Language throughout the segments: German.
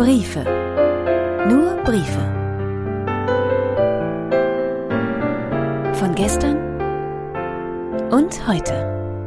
Briefe. Nur Briefe. Von gestern und heute.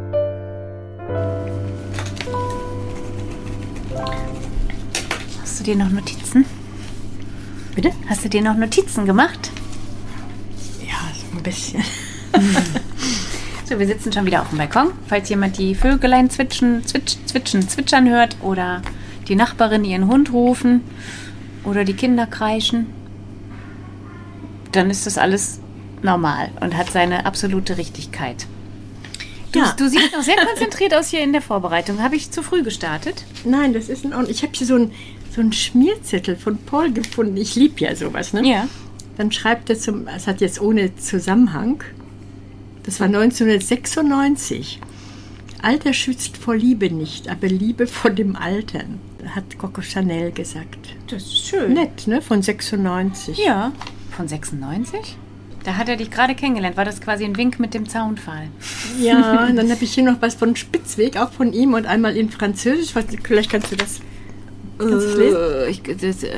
Hast du dir noch Notizen? Bitte? Hast du dir noch Notizen gemacht? Ja, so ein bisschen. So, wir sitzen schon wieder auf dem Balkon. Falls jemand die Vögelein zwitschern hört oder die Nachbarin ihren Hund rufen oder die Kinder kreischen, dann ist das alles normal und hat seine absolute Richtigkeit. Du siehst noch sehr konzentriert aus hier in der Vorbereitung. Habe ich zu früh gestartet? Nein, das ist in Ordnung. Ich habe hier so einen Schmierzettel von Paul gefunden. Ich liebe ja sowas, ne? Ja. Dann schreibt er es hat jetzt ohne Zusammenhang, das war 1996. Alter schützt vor Liebe nicht, aber Liebe vor dem Altern, hat Coco Chanel gesagt. Das ist schön. Nett, ne? Von 96. Ja. Von 96? Da hat er dich gerade kennengelernt. War das quasi ein Wink mit dem Zaunpfahl? Ja, und dann habe ich hier noch was von Spitzweg, auch von ihm und einmal in Französisch. Vielleicht kannst du das lesen?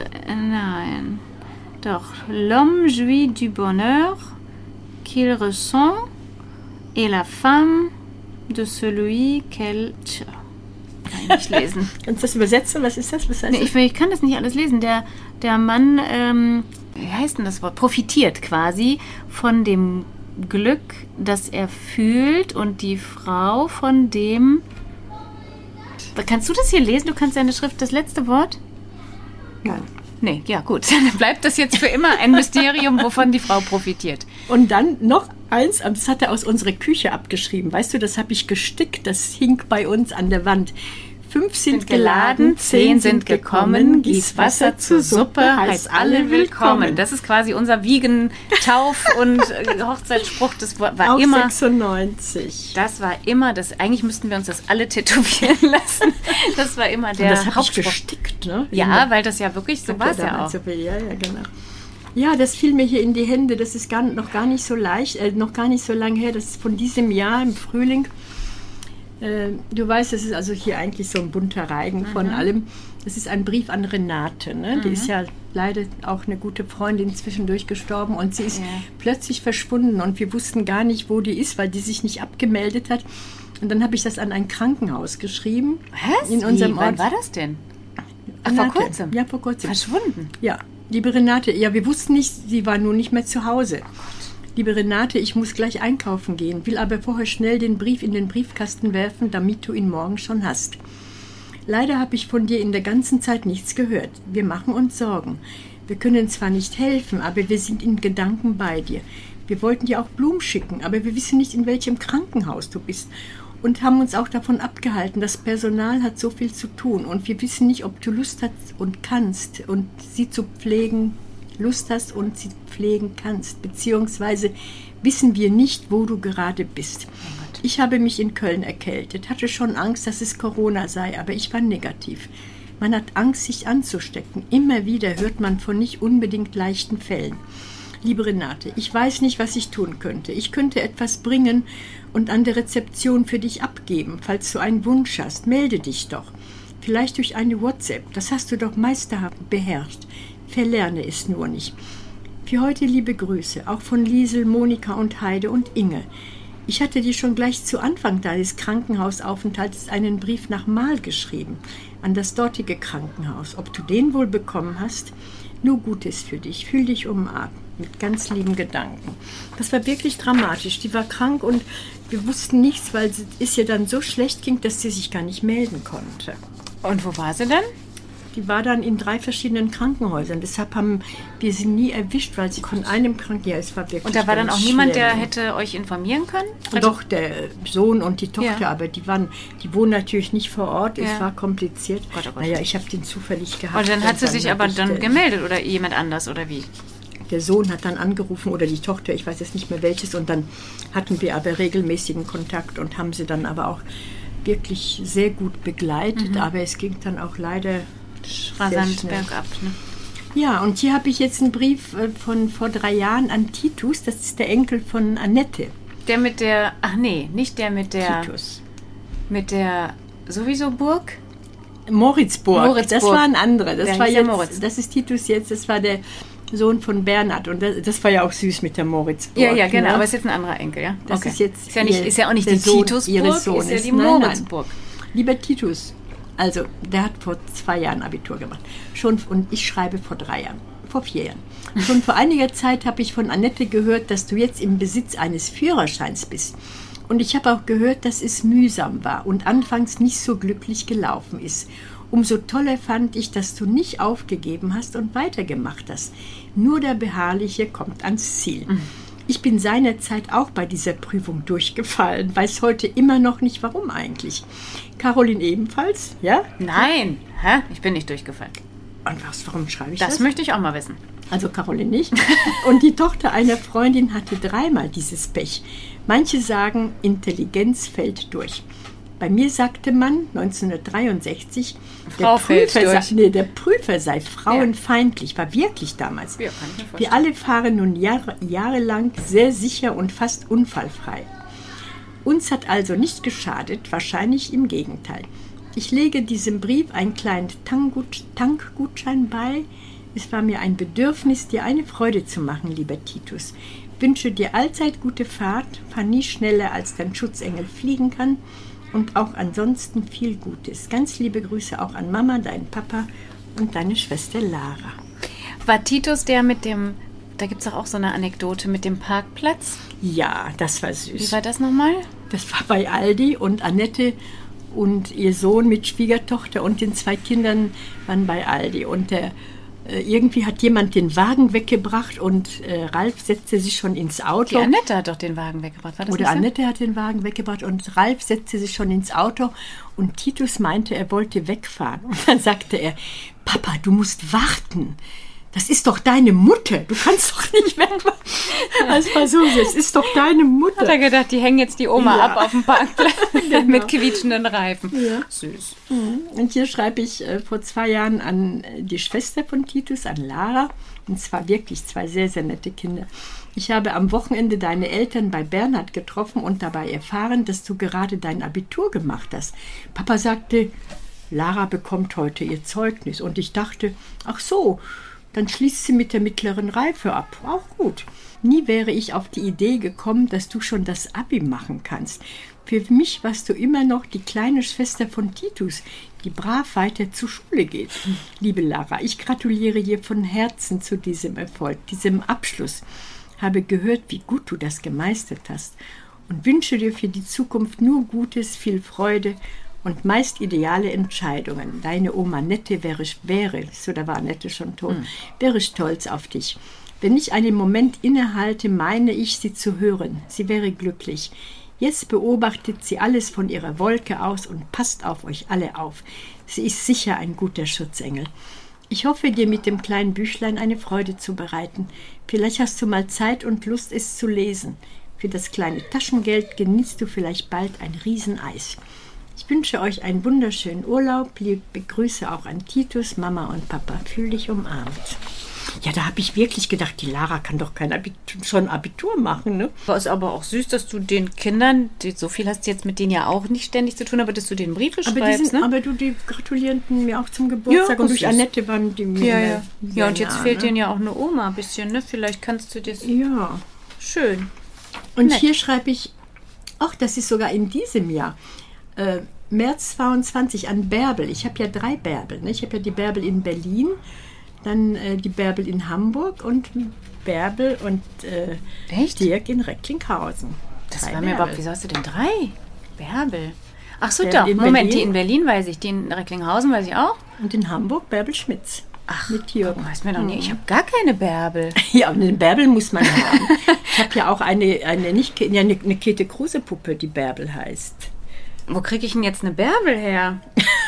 Nein. Doch. L'homme jouit du bonheur qu'il ressent et la femme de celui qu'elle... Tja, kann ich nicht lesen. Kannst du das übersetzen? Was ist das? Was heißt Nee, ich kann das nicht alles lesen. Der Mann, wie heißt denn das Wort? Profitiert quasi von dem Glück, das er fühlt, und die Frau von dem... Kannst du das hier lesen? Du kannst deine Schrift, das letzte Wort? Nein. Nee, ja gut. Dann bleibt das jetzt für immer ein Mysterium, wovon die Frau profitiert. Und dann noch eins, das hat er aus unserer Küche abgeschrieben. Weißt du, das habe ich gestickt, das hing bei uns an der Wand. 5 sind geladen, 10 sind gekommen, gieß Wasser zur Suppe, heißt alle willkommen. Das ist quasi unser Wiegen-, Tauf- und Hochzeitsspruch. Das war auch immer... 96. Das war immer das... Eigentlich müssten wir uns das alle tätowieren lassen. Das war immer der Und das habe ich Hauptspruch. gestickt, ne? Ja, weil das ja wirklich, so war es ja auch. Ja, genau. Ja, das fiel mir hier in die Hände. Das ist noch gar nicht so leicht, noch gar nicht so lange her. Das ist von diesem Jahr im Frühling. Du weißt, das ist also hier eigentlich so ein bunter Reigen von allem. Das ist ein Brief an Renate. Ne? Die ist ja leider auch eine gute Freundin zwischendurch gestorben und sie ist plötzlich verschwunden und wir wussten gar nicht, wo die ist, weil die sich nicht abgemeldet hat. Und dann habe ich das an ein Krankenhaus geschrieben. Was? In unserem Ort. Wann war das denn? Ach, Renate. vor kurzem? Ja, vor kurzem. Verschwunden? Ja, liebe Renate, ja, wir wussten nicht, sie war nun nicht mehr zu Hause. Liebe Renate, ich muss gleich einkaufen gehen, will aber vorher schnell den Brief in den Briefkasten werfen, damit du ihn morgen schon hast. Leider habe ich von dir in der ganzen Zeit nichts gehört. Wir machen uns Sorgen. Wir können zwar nicht helfen, aber wir sind in Gedanken bei dir. Wir wollten dir auch Blumen schicken, aber wir wissen nicht, in welchem Krankenhaus du bist. Und haben uns auch davon abgehalten. Das Personal hat so viel zu tun. Und wir wissen nicht, ob du Lust hast und kannst, und sie zu pflegen, Lust hast und sie pflegen kannst. Beziehungsweise wissen wir nicht, wo du gerade bist. Ich habe mich in Köln erkältet, hatte schon Angst, dass es Corona sei, aber ich war negativ. Man hat Angst, sich anzustecken. Immer wieder hört man von nicht unbedingt leichten Fällen. Liebe Renate, ich weiß nicht, was ich tun könnte. Ich könnte etwas bringen und an der Rezeption für dich abgeben. Falls du einen Wunsch hast, melde dich doch. Vielleicht durch eine WhatsApp. Das hast du doch meisterhaft beherrscht. Verlerne es nur nicht. Für heute liebe Grüße, auch von Liesel, Monika und Heide und Inge. Ich hatte dir schon gleich zu Anfang deines Krankenhausaufenthalts einen Brief nach Mahl geschrieben, an das dortige Krankenhaus. Ob du den wohl bekommen hast? Nur Gutes für dich. Fühl dich umarmt. Mit ganz lieben Gedanken. Das war wirklich dramatisch. Die war krank und wir wussten nichts, weil es ihr dann so schlecht ging, dass sie sich gar nicht melden konnte. Und wo war sie denn? Die war dann in 3 verschiedenen Krankenhäusern. Deshalb haben wir sie nie erwischt, weil sie von einem Krankenhaus... Ja, es war wirklich. Und da war dann auch niemand, der schlimm. hätte euch informieren können? Doch, der Sohn und die Tochter, Ja. aber die wohnen natürlich nicht vor Ort. Ja. Es war kompliziert. Gott, oh Gott. Naja, ich habe den zufällig gehabt. Und dann hat sie sich aber hab ich, dann gemeldet oder jemand anders oder wie? Der Sohn hat dann angerufen oder die Tochter, ich weiß jetzt nicht mehr welches. Und dann hatten wir aber regelmäßigen Kontakt und haben sie dann aber auch wirklich sehr gut begleitet. Aber es ging dann auch leider Rasant schnell bergab, ne? Ja, und hier habe ich jetzt einen Brief von vor 3 Jahren an Titus. Das ist der Enkel von Annette. Der mit der, ach nee, nicht der mit der, Titus. mit der sowieso Burg? Moritzburg. Das war ein anderer. Das ist Titus jetzt, das war der Sohn von Bernhard. Und das war ja auch süß mit der Moritzburg. Ja, genau, ne? aber es ist jetzt ein anderer Enkel, ja? Das ist jetzt ist ja auch nicht die Titusburg, ist ja die Moritzburg. Nein. Lieber Titus, also der hat vor 2 Jahren Abitur gemacht. Und ich schreibe vor 4 Jahren. Schon vor einiger Zeit habe ich von Annette gehört, dass du jetzt im Besitz eines Führerscheins bist. Und ich habe auch gehört, dass es mühsam war und anfangs nicht so glücklich gelaufen ist. Umso toller fand ich, dass du nicht aufgegeben hast und weitergemacht hast. Nur der Beharrliche kommt ans Ziel. Ich bin seinerzeit auch bei dieser Prüfung durchgefallen, weiß heute immer noch nicht, warum eigentlich. Caroline ebenfalls, ja? Nein, ich bin nicht durchgefallen. Und warum schreibe ich das? Das möchte ich auch mal wissen. Also Caroline nicht. Und die Tochter einer Freundin hatte 3-mal dieses Pech. Manche sagen, Intelligenz fällt durch. Bei mir sagte man 1963, der Prüfer sei frauenfeindlich, war wirklich damals. Ja, kann ich mir vorstellen. Wir alle fahren nun jahrelang sehr sicher und fast unfallfrei. Uns hat also nicht geschadet, wahrscheinlich im Gegenteil. Ich lege diesem Brief einen kleinen Tankgutschein bei. Es war mir ein Bedürfnis, dir eine Freude zu machen, lieber Titus. Wünsche dir allzeit gute Fahrt, fahr nie schneller, als dein Schutzengel fliegen kann und auch ansonsten viel Gutes. Ganz liebe Grüße auch an Mama, deinen Papa und deine Schwester Lara. War Titus der mit dem, da gibt es auch so eine Anekdote mit dem Parkplatz? Ja, das war süß. Wie war das nochmal? Das war bei Aldi und Annette und ihr Sohn mit Schwiegertochter und den 2 Kindern waren bei Aldi. Und irgendwie hat jemand den Wagen weggebracht und Ralf setzte sich schon ins Auto. Die Annette hat doch den Wagen weggebracht. War das Oder Annette hat den Wagen weggebracht und Ralf setzte sich schon ins Auto und Titus meinte, er wollte wegfahren. Und dann sagte er, Papa, du musst warten. Das ist doch deine Mutter. Du kannst doch nicht wegfahren. Das war so, es ist doch deine Mutter. Hat er gedacht, die hängen jetzt die Oma ab auf dem Parkplatz Genau. mit quietschenden Reifen. Ja. Süß. Und hier schreibe ich vor 2 Jahren an die Schwester von Titus, an Lara. Und zwar wirklich 2 sehr, sehr nette Kinder. Ich habe am Wochenende deine Eltern bei Bernhard getroffen und dabei erfahren, dass du gerade dein Abitur gemacht hast. Papa sagte, Lara bekommt heute ihr Zeugnis. Und ich dachte, ach so, dann schließt sie mit der mittleren Reife ab. Auch gut. Nie wäre ich auf die Idee gekommen, dass du schon das Abi machen kannst. Für mich warst du immer noch die kleine Schwester von Titus, die brav weiter zur Schule geht. Liebe Lara, ich gratuliere dir von Herzen zu diesem Erfolg, diesem Abschluss. Habe gehört, wie gut du das gemeistert hast und wünsche dir für die Zukunft nur Gutes, viel Freude und meist ideale Entscheidungen. Deine Oma Nette wäre, so da war Nette schon tot, wäre stolz auf dich. Wenn ich einen Moment innehalte, meine ich, sie zu hören. Sie wäre glücklich. Jetzt beobachtet sie alles von ihrer Wolke aus und passt auf euch alle auf. Sie ist sicher ein guter Schutzengel. Ich hoffe, dir mit dem kleinen Büchlein eine Freude zu bereiten. Vielleicht hast du mal Zeit und Lust, es zu lesen. Für das kleine Taschengeld genießt du vielleicht bald ein Rieseneis. Ich wünsche euch einen wunderschönen Urlaub. Liebe Grüße auch an Titus, Mama und Papa. Fühl dich umarmt. Ja, da habe ich wirklich gedacht, die Lara kann doch kein Abitur machen, ne? Aber es ist aber auch süß, dass du den Kindern, so viel hast du jetzt mit denen ja auch nicht ständig zu tun, aber dass du denen Briefe schreibst, ne? Aber die gratulierten mir auch zum Geburtstag und durch Annette waren die mir Ja, und jetzt fehlt denen ja auch eine Oma ein bisschen, ne? Vielleicht kannst du das... Ja. Schön. Und Nett. Hier schreibe ich, ach, das ist sogar in diesem Jahr, März 22 an Bärbel. Ich habe ja 3 Bärbel, ne? Ich habe ja die Bärbel in Berlin, dann die Bärbel in Hamburg und Bärbel und Dirk in Recklinghausen. Das 3 war mir überhaupt, wieso hast du denn 3? Bärbel. Ach so, Bärbel doch. in Moment, Berlin. die in Berlin weiß ich, die in Recklinghausen weiß ich auch. Und in Hamburg Bärbel Schmitz. Ach, mit Jürgen. weiß mir doch nicht. Ich habe gar keine Bärbel. Ja, und eine Bärbel muss man haben. Ich habe ja auch eine Käthe-Kruse-Puppe, die Bärbel heißt. Wo kriege ich denn jetzt eine Bärbel her?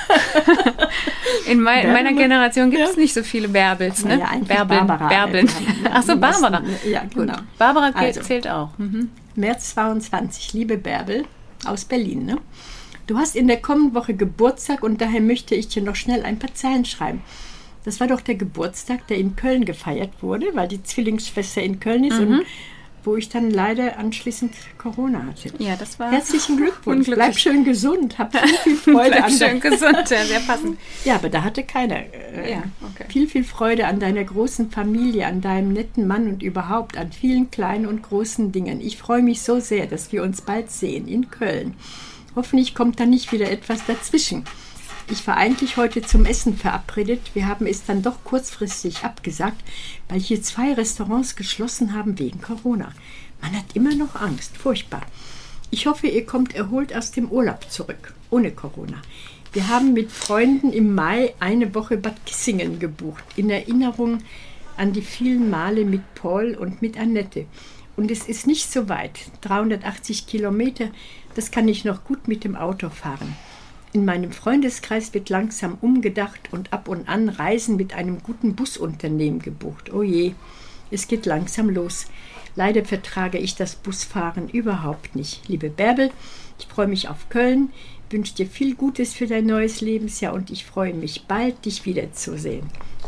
In meiner Generation gibt es nicht so viele Bärbels, ne? Ja, Bärbeln. Ach so, Barbara. Ja, genau. Gut. Barbara zählt auch. März 22, liebe Bärbel aus Berlin, ne? Du hast in der kommenden Woche Geburtstag und daher möchte ich dir noch schnell ein paar Zeilen schreiben. Das war doch der Geburtstag, der in Köln gefeiert wurde, weil die Zwillingsschwester in Köln ist und wo ich dann leider anschließend Corona hatte. Ja, das war Herzlichen Glückwunsch. unglücklich. Bleib schön gesund. Hab viel Freude Bleib an schön gesund, ja, sehr passend. Ja, aber da hatte keiner. Ja, okay. Viel Freude an deiner großen Familie, an deinem netten Mann und überhaupt an vielen kleinen und großen Dingen. Ich freue mich so sehr, dass wir uns bald sehen in Köln. Hoffentlich kommt da nicht wieder etwas dazwischen. Ich war eigentlich heute zum Essen verabredet. Wir haben es dann doch kurzfristig abgesagt, weil hier 2 Restaurants geschlossen haben wegen Corona. Man hat immer noch Angst. Furchtbar. Ich hoffe, ihr kommt erholt aus dem Urlaub zurück, ohne Corona. Wir haben mit Freunden im Mai eine Woche Bad Kissingen gebucht, in Erinnerung an die vielen Male mit Paul und mit Annette. Und es ist nicht so weit, 380 Kilometer, das kann ich noch gut mit dem Auto fahren. In meinem Freundeskreis wird langsam umgedacht und ab und an Reisen mit einem guten Busunternehmen gebucht. Oh je, es geht langsam los. Leider vertrage ich das Busfahren überhaupt nicht. Liebe Bärbel, ich freue mich auf Köln, wünsche dir viel Gutes für dein neues Lebensjahr und ich freue mich bald, dich wiederzusehen.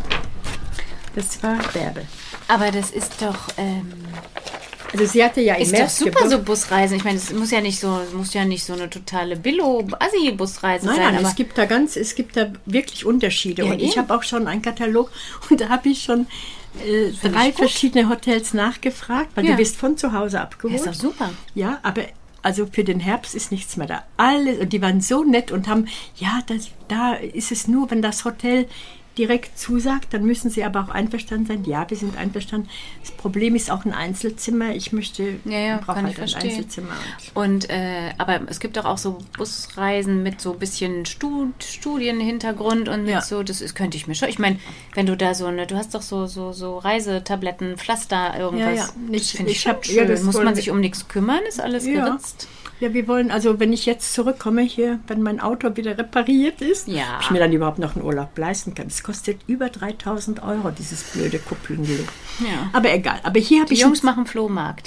Das war Bärbel. Aber das ist doch... Also sie hatte ja im Ist doch März super, so Busreisen. Ich meine, es muss ja nicht so eine totale Billo-Assi-Busreise sein. Nein, aber es gibt da wirklich Unterschiede. Ja, und ich eben. habe auch schon einen Katalog und da habe ich schon 3 verschiedene Hotels nachgefragt, weil Ja. du wirst von zu Hause abgeholt. ist doch super. Ja, aber also für den Herbst ist nichts mehr da. Alles, und die waren so nett und haben, da ist es nur, wenn das Hotel direkt zusagt, dann müssen sie aber auch einverstanden sein. Ja, wir sind einverstanden. Das Problem ist auch ein Einzelzimmer. Ich brauche kann halt ich ein verstehen. Einzelzimmer. Und aber es gibt doch auch so Busreisen mit so ein bisschen Studienhintergrund und mit könnte ich mir schon. Ich meine, wenn du da du hast doch so Reisetabletten, Pflaster, irgendwas. Ja. Das finde ich schon schön. Ja, das Muss man wollen sich um nichts kümmern? Ist alles geritzt? Ja, wir wollen, also wenn ich jetzt zurückkomme hier, wenn mein Auto wieder repariert ist, Ja. ob ich mir dann überhaupt noch einen Urlaub leisten kann. Es kostet über 3.000 €, dieses blöde Kupplending. Ja. Aber egal. Aber hier habe Die ich... Jungs machen Flohmarkt.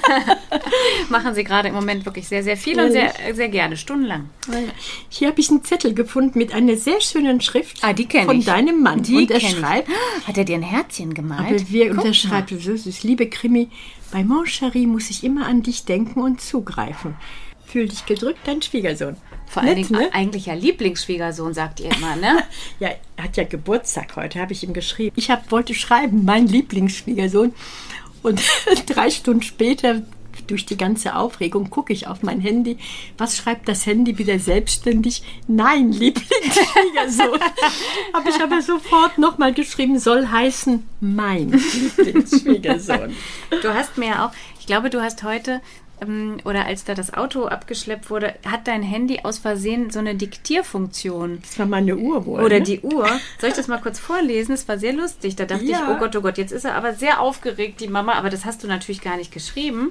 Machen sie gerade im Moment wirklich sehr, sehr viel und sehr, sehr gerne, stundenlang. Hier habe ich einen Zettel gefunden mit einer sehr schönen Schrift Die kenne von ich. deinem Mann. Die und er kenn ich. schreibt, Hat er dir ein Herzchen gemalt? aber wir Guck unterschreibt so süß, liebe Krimi, bei Mon Chéri muss ich immer an dich denken und zugreifen. Fühl dich gedrückt, dein Schwiegersohn. Vor allen Nett, Dingen ne? eigentlich ja Lieblingsschwiegersohn, sagt ihr immer, ne? Ja, er hat ja Geburtstag heute, habe ich ihm geschrieben. Ich wollte schreiben, mein Lieblingsschwiegersohn. Und 3 Stunden später, durch die ganze Aufregung, gucke ich auf mein Handy. Was schreibt das Handy wieder selbstständig? Nein, Lieblingsschwiegersohn. Habe ich aber sofort nochmal geschrieben, soll heißen, mein Lieblingsschwiegersohn. Du hast mir ja auch, ich glaube, du hast heute, oder als da das Auto abgeschleppt wurde, hat dein Handy aus Versehen so eine Diktierfunktion. Das war meine Uhr wohl. Oder ne? die Uhr. Soll ich das mal kurz vorlesen? Das war sehr lustig. Da dachte ich, oh Gott, jetzt ist er aber sehr aufgeregt, die Mama. Aber das hast du natürlich gar nicht geschrieben.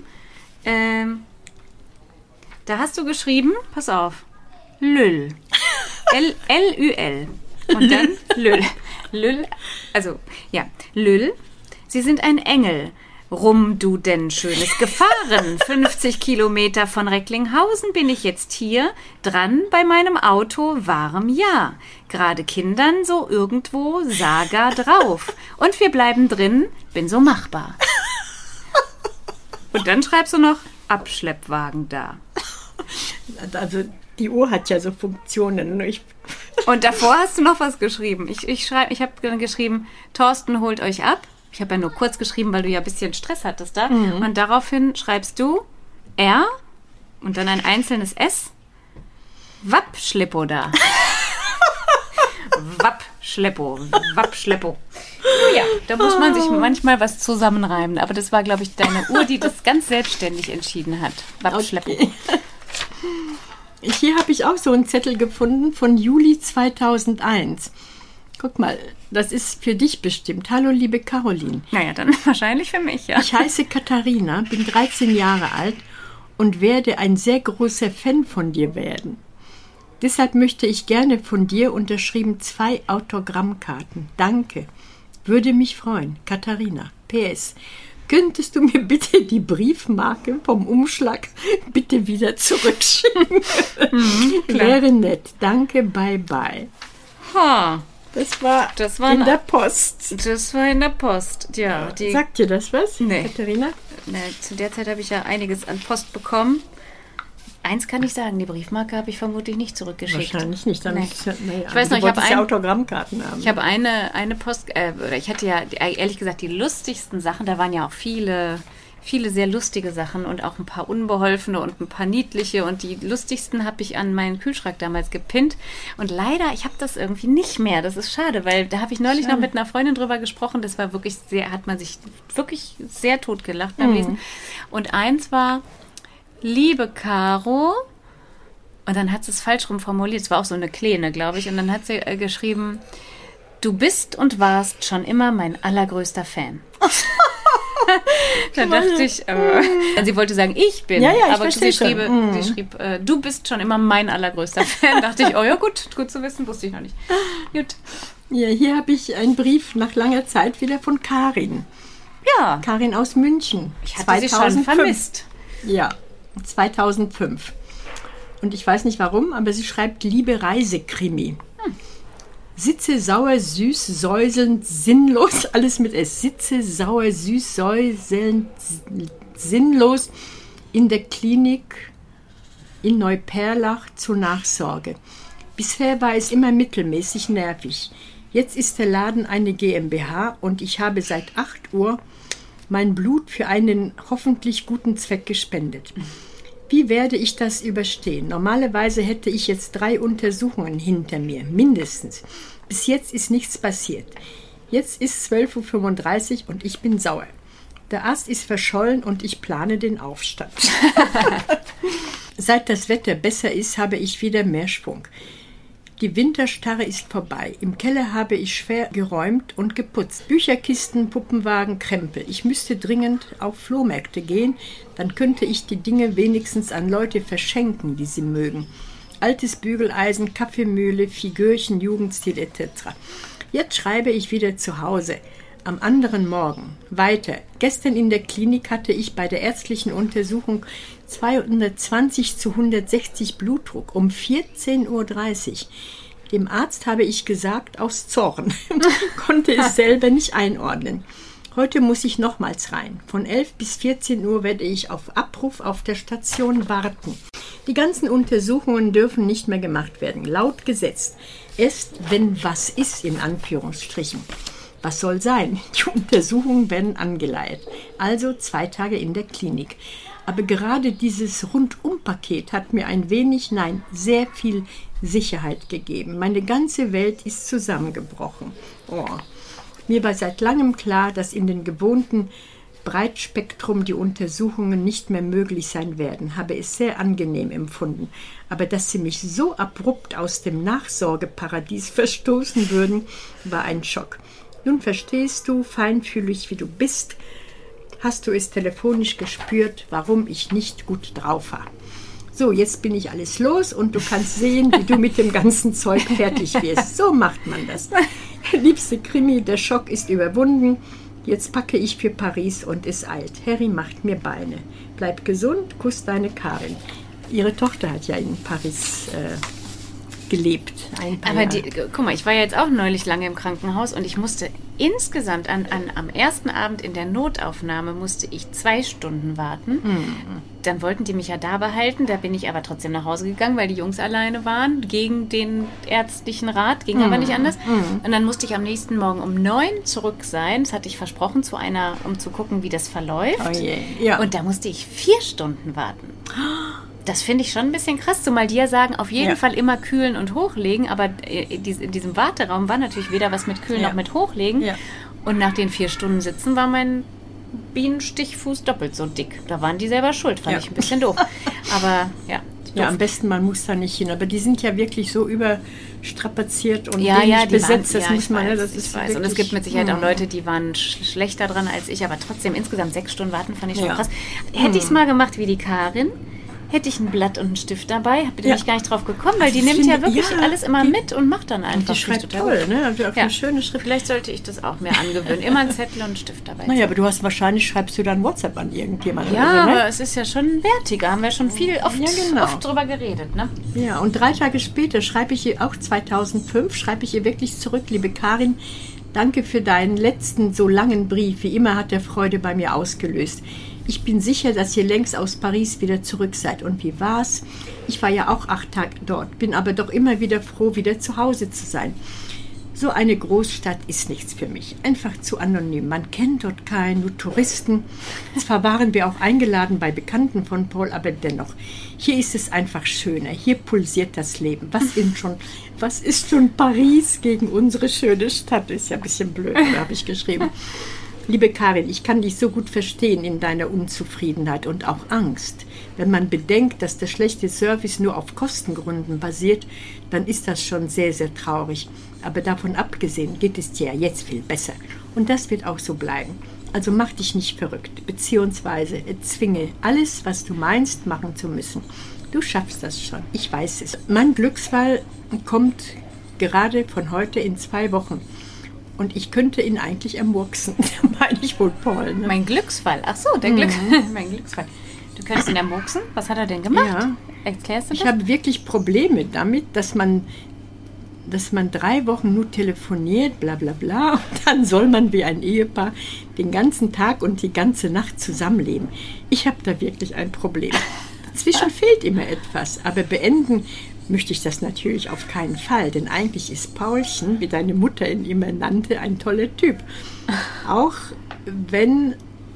Da hast du geschrieben, pass auf, Lül. L-L-Ü-L. Und dann Lül. Lül, also, ja, Lül. Sie sind ein Engel. Rum, du denn Schönes gefahren. 50 Kilometer von Recklinghausen bin ich jetzt hier, dran bei meinem Auto, warm ja. Gerade Kindern so irgendwo, Saga drauf. Und wir bleiben drin, bin so machbar. Und dann schreibst du noch, Abschleppwagen da. Also die Uhr hat ja so Funktionen. Und davor hast du noch was geschrieben. Ich habe geschrieben, Thorsten holt euch ab. Ich habe ja nur kurz geschrieben, weil du ja ein bisschen Stress hattest da. Mhm. Und daraufhin schreibst du R und dann ein einzelnes S. Wappschleppo da. Wappschleppo. Ja, da muss man sich manchmal was zusammenreimen. Aber das war, glaube ich, deine Uhr, die das ganz selbstständig entschieden hat. Wappschleppo. Okay. Hier habe ich auch so einen Zettel gefunden von Juli 2001. Guck mal, das ist für dich bestimmt. Hallo, liebe Caroline. Naja, dann wahrscheinlich für mich, ja. Ich heiße Katharina, bin 13 Jahre alt und werde ein sehr großer Fan von dir werden. Deshalb möchte ich gerne von dir unterschrieben 2 Autogrammkarten. Danke. Würde mich freuen. Katharina. PS. Könntest du mir bitte die Briefmarke vom Umschlag bitte wieder zurückschicken? Wäre nett. Danke, bye bye. Ha. Das war in der Post. Das war in der Post, ja. Sagt dir das was, Nee. Katharina? Ne, zu der Zeit habe ich ja einiges an Post bekommen. Eins kann ich sagen, die Briefmarke habe ich vermutlich nicht zurückgeschickt. Wahrscheinlich nicht. Dann Nee. Ich weiß noch, ich habe ja Autogrammkarten haben. Ich habe eine Post, oder ich hatte ja ehrlich gesagt die lustigsten Sachen, da waren ja auch viele sehr lustige Sachen und auch ein paar unbeholfene und ein paar niedliche, und die lustigsten habe ich an meinen Kühlschrank damals gepinnt, und leider, ich habe das irgendwie nicht mehr, das ist schade, weil da habe ich neulich noch mit einer Freundin drüber gesprochen, das war wirklich hat man sich wirklich sehr totgelacht beim Lesen, und eins war: Liebe Caro, und dann hat sie es falsch rum formuliert, es war auch so eine Kleine, glaube ich, und dann hat sie geschrieben: Du bist und warst schon immer mein allergrößter Fan. Dann dachte ich, sie wollte sagen, ich bin, aber sie schrieb, du bist schon immer mein allergrößter Fan. Dachte ich, oh ja, gut zu wissen, wusste ich noch nicht. Gut. Ja, hier habe ich einen Brief nach langer Zeit wieder von Karin. Ja. Karin aus München. Ich hatte sie schon vermisst. Ja, 2005. Und ich weiß nicht warum, aber sie schreibt: Liebe Reisekrimi. Sitze sauer, süß, säuselnd, sinnlos, alles mit S. Sitze sauer, süß, säuselnd, sinnlos in der Klinik in Neuperlach zur Nachsorge. Bisher war es immer mittelmäßig nervig. Jetzt ist der Laden eine GmbH und ich habe seit 8 Uhr mein Blut für einen hoffentlich guten Zweck gespendet. Wie werde ich das überstehen? Normalerweise hätte ich jetzt 3 Untersuchungen hinter mir, mindestens. Bis jetzt ist nichts passiert. Jetzt ist 12:35 Uhr und ich bin sauer. Der Arzt ist verschollen und ich plane den Aufstand. Seit das Wetter besser ist, habe ich wieder mehr Schwung. Die Winterstarre ist vorbei. Im Keller habe ich schwer geräumt und geputzt. Bücherkisten, Puppenwagen, Krempel. Ich müsste dringend auf Flohmärkte gehen, dann könnte ich die Dinge wenigstens an Leute verschenken, die sie mögen. Altes Bügeleisen, Kaffeemühle, Figürchen, Jugendstil etc. Jetzt schreibe ich wieder zu Hause. Am anderen Morgen. Weiter. Gestern in der Klinik hatte ich bei der ärztlichen Untersuchung 220/160 Blutdruck um 14:30 Uhr. Dem Arzt habe ich gesagt, aus Zorn. Konnte es selber nicht einordnen. Heute muss ich nochmals rein. Von 11 bis 14 Uhr werde ich auf Abruf auf der Station warten. Die ganzen Untersuchungen dürfen nicht mehr gemacht werden. Laut Gesetz. Erst wenn was ist, in Anführungsstrichen. Was soll sein? Die Untersuchungen werden angeleiert. Also 2 Tage in der Klinik. Aber gerade dieses Rundum-Paket hat mir ein wenig, nein, sehr viel Sicherheit gegeben. Meine ganze Welt ist zusammengebrochen. Oh. Mir war seit langem klar, dass in den gewohnten Breitspektrum die Untersuchungen nicht mehr möglich sein werden. Habe es sehr angenehm empfunden. Aber dass sie mich so abrupt aus dem Nachsorgeparadies verstoßen würden, war ein Schock. Nun verstehst du, feinfühlig wie du bist, hast du es telefonisch gespürt, warum ich nicht gut drauf war. So, jetzt bin ich alles los und du kannst sehen, wie du mit dem ganzen Zeug fertig wirst. So macht man das. Liebste Krimi, der Schock ist überwunden. Jetzt packe ich für Paris und es eilt. Harry macht mir Beine. Bleib gesund, kuss deine Karin. Ihre Tochter hat ja in Paris gelebt. Aber guck mal, ich war ja jetzt auch neulich lange im Krankenhaus und ich musste insgesamt am ersten Abend in der Notaufnahme musste ich 2 Stunden warten. Dann wollten die mich ja da behalten, da bin ich aber trotzdem nach Hause gegangen, weil die Jungs alleine waren, gegen den ärztlichen Rat, ging aber nicht anders. Und dann musste ich am nächsten Morgen um 9 zurück sein, das hatte ich versprochen, um zu gucken, wie das verläuft. Oh je. Ja. Und da musste ich 4 Stunden warten. Das finde ich schon ein bisschen krass, zumal die ja sagen, auf jeden Fall immer kühlen und hochlegen, aber in diesem Warteraum war natürlich weder was mit kühlen noch mit hochlegen. Ja. Und nach den 4 Stunden Sitzen war mein Bienenstichfuß doppelt so dick. Da waren die selber schuld, fand ich ein bisschen doof. Aber ja. Ja, am besten, man muss da nicht hin. Aber die sind ja wirklich so überstrapaziert und wenig besetzt. Das muss man, das ist weiß. Und es gibt mit Sicherheit auch Leute, die waren schlechter dran als ich, aber trotzdem insgesamt 6 Stunden warten, fand ich schon krass. Hätte ich es mal gemacht wie die Karin, hätte ich ein Blatt und einen Stift dabei. Bin ich gar nicht drauf gekommen, weil die Also ich nimmt ja finde, wirklich alles immer mit und macht dann einfach. Die schreibt total toll, gut. ne? Also auch eine schöne Schrift. Vielleicht sollte ich das auch mir angewöhnen. Immer einen Zettel und einen Stift dabei. Naja, aber du hast wahrscheinlich, schreibst du dann WhatsApp an irgendjemanden. Ja, oder so, ne? aber es ist ja schon wertiger. Haben wir schon oft drüber geredet, ne? Ja, und 3 Tage später schreibe ich ihr, auch 2005, schreibe ich ihr wirklich zurück, liebe Karin, danke für deinen letzten so langen Brief. Wie immer hat er Freude bei mir ausgelöst. Ich bin sicher, dass ihr längst aus Paris wieder zurück seid. Und wie war's? Ich war ja auch 8 Tage dort, bin aber doch immer wieder froh, wieder zu Hause zu sein. So eine Großstadt ist nichts für mich. Einfach zu anonym. Man kennt dort keinen, nur Touristen. Zwar waren wir auch eingeladen bei Bekannten von Paul, aber dennoch. Hier ist es einfach schöner. Hier pulsiert das Leben. Was ist schon Paris gegen unsere schöne Stadt? Ist ja ein bisschen blöd, da habe ich geschrieben. Liebe Karin, ich kann dich so gut verstehen in deiner Unzufriedenheit und auch Angst. Wenn man bedenkt, dass der schlechte Service nur auf Kostengründen basiert, dann ist das schon sehr, sehr traurig. Aber davon abgesehen geht es dir ja jetzt viel besser. Und das wird auch so bleiben. Also mach dich nicht verrückt, beziehungsweise erzwinge alles, was du meinst, machen zu müssen. Du schaffst das schon, ich weiß es. Mein Glücksfall kommt gerade von heute in 2 Wochen. Und ich könnte ihn eigentlich ermurksen. Da meine ich wohl Paul. Ne? Mein Glücksfall. Ach so, mein Glücksfall. Du könntest ihn ermurksen? Was hat er denn gemacht? Ja. Erklärst du das? Ich habe wirklich Probleme damit, dass man 3 Wochen nur telefoniert, bla bla bla. Und dann soll man wie ein Ehepaar den ganzen Tag und die ganze Nacht zusammenleben. Ich habe da wirklich ein Problem. Dazwischen fehlt immer etwas. Aber beenden möchte ich das natürlich auf keinen Fall, denn eigentlich ist Paulchen, wie deine Mutter ihn immer nannte, ein toller Typ. Auch wenn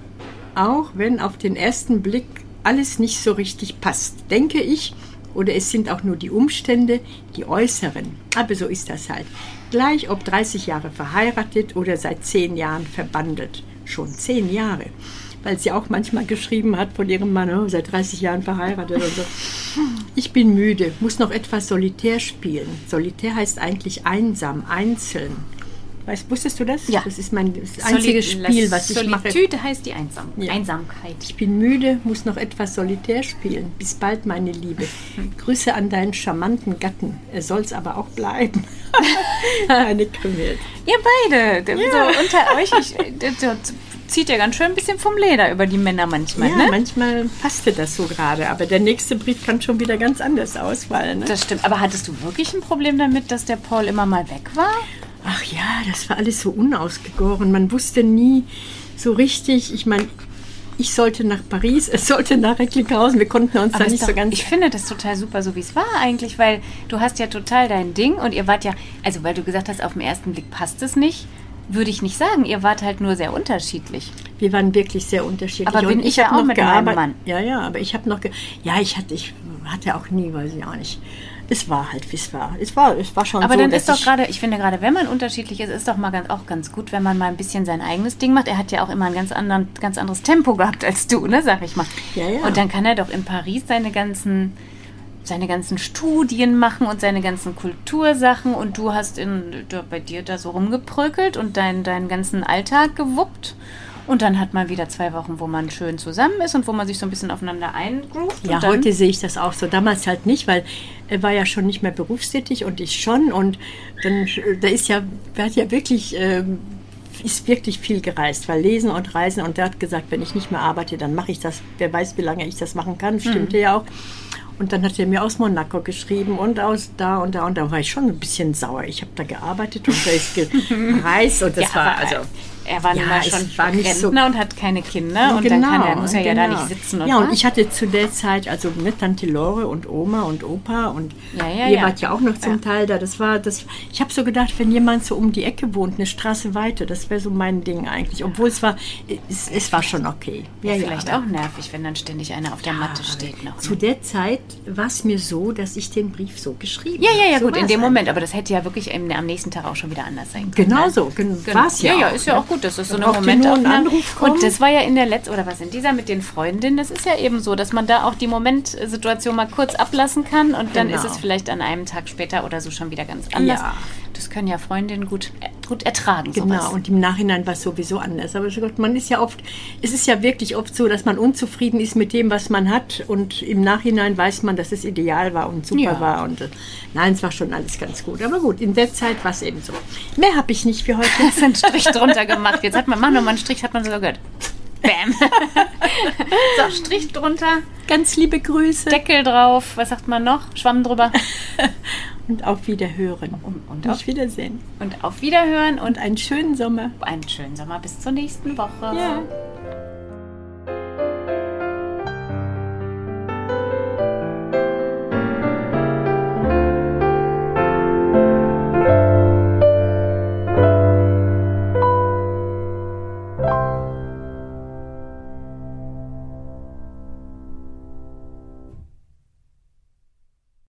auf den ersten Blick alles nicht so richtig passt, denke ich, oder es sind auch nur die Umstände, die äußeren. Aber so ist das halt. Gleich ob 30 Jahre verheiratet oder seit 10 Jahren verbandelt. Schon 10 Jahre. Weil sie auch manchmal geschrieben hat von ihrem Mann, oh, seit 30 Jahren verheiratet und so. Ich bin müde, muss noch etwas Solitär spielen. Solitär heißt eigentlich einsam, einzeln. Wusstest du das? Ja. Das ist das einzige Spiel, was ich mache. Solitude heißt die Ja. Einsamkeit. Ich bin müde, muss noch etwas Solitär spielen. Bis bald, meine Liebe. Grüße an deinen charmanten Gatten. Er soll's aber auch bleiben. Eine Krümel. Ihr beide, so unter euch, zieht ja ganz schön ein bisschen vom Leder über die Männer manchmal, Ja, ne? manchmal passte das so gerade, aber der nächste Brief kann schon wieder ganz anders ausfallen. Ne? Das stimmt. Aber hattest du wirklich ein Problem damit, dass der Paul immer mal weg war? Ach ja, das war alles so unausgegoren. Man wusste nie so richtig. Ich meine, ich sollte nach Paris, es sollte nach Recklinghausen. Wir konnten uns da nicht so ganz... Ich finde das total super, so wie es war eigentlich, weil du hast ja total dein Ding und ihr wart ja, also weil du gesagt hast, auf den ersten Blick passt es nicht, würde ich nicht sagen. Ihr wart halt nur sehr unterschiedlich. Wir waren wirklich sehr unterschiedlich. Aber bin und ich ja hab auch noch mit meinem Mann. Ja, aber ich habe noch... ich hatte auch nie, weiß ich auch nicht. Es war halt, wie es war. Es war schon aber so, dann dass ist doch gerade, ich finde gerade, wenn man unterschiedlich ist, ist doch mal auch ganz gut, wenn man mal ein bisschen sein eigenes Ding macht. Er hat ja auch immer ein ganz anderes Tempo gehabt als du, ne, sag ich mal. Ja, ja. Und dann kann er doch in Paris seine ganzen Studien machen und seine ganzen Kultursachen und du hast bei dir da so rumgeprökelt und deinen ganzen Alltag gewuppt. Und dann hat man wieder 2 Wochen, wo man schön zusammen ist und wo man sich so ein bisschen aufeinander eingroovt. Ja, heute sehe ich das auch so. Damals halt nicht, weil er war ja schon nicht mehr berufstätig und ich schon. Und dann, ist wirklich viel gereist, weil Lesen und Reisen. Und der hat gesagt, wenn ich nicht mehr arbeite, dann mache ich das. Wer weiß, wie lange ich das machen kann. Stimmte ja auch. Und dann hat er mir aus Monaco geschrieben und aus da und da. Und da war ich schon ein bisschen sauer. Ich habe da gearbeitet und da ist gereist. Und das war also... Er war nun mal schon Rentner so und hat keine Kinder und genau, dann muss er ja da nicht sitzen. Und ich hatte zu der Zeit, also mit Tante Lore und Oma und Opa und ihr wart ja auch noch zum Teil da. Ich habe so gedacht, wenn jemand so um die Ecke wohnt, eine Straße weiter, das wäre so mein Ding eigentlich. Obwohl es war schon okay. Ja, vielleicht auch nervig, wenn dann ständig einer auf der Matte steht. Noch. Zu der Zeit war es mir so, dass ich den Brief so geschrieben habe. Ja, so gut, in dem Moment. Aber das hätte ja wirklich am nächsten Tag auch schon wieder anders sein können. Genau so, war es ja. Ja, ist ja auch gut, das ist so eine Momentaufnahme. Und das war ja in der letzten, oder was in dieser mit den Freundinnen, das ist ja eben so, dass man da auch die Momentsituation mal kurz ablassen kann und dann ist es vielleicht an einem Tag später oder so schon wieder ganz anders. Ja. Das können ja Freundinnen gut gut ertragen. Genau, Sowas. und im Nachhinein war es sowieso anders. Aber Gott, es ist ja wirklich oft so, dass man unzufrieden ist mit dem, was man hat. Und im Nachhinein weiß man, dass es ideal war und super war. Und nein, es war schon alles ganz gut. Aber gut, in der Zeit war es eben so. Mehr habe ich nicht für heute. Hast du einen Strich drunter gemacht. Jetzt mach nochmal einen Strich, hat man sogar gehört. Bam. So, Strich drunter. Ganz liebe Grüße. Deckel drauf. Was sagt man noch? Schwamm drüber. Und auf Wiederhören. Und auf Wiedersehen. Und auf Wiederhören und Und einen schönen Sommer. einen schönen Sommer. Bis zur nächsten Woche. Ja.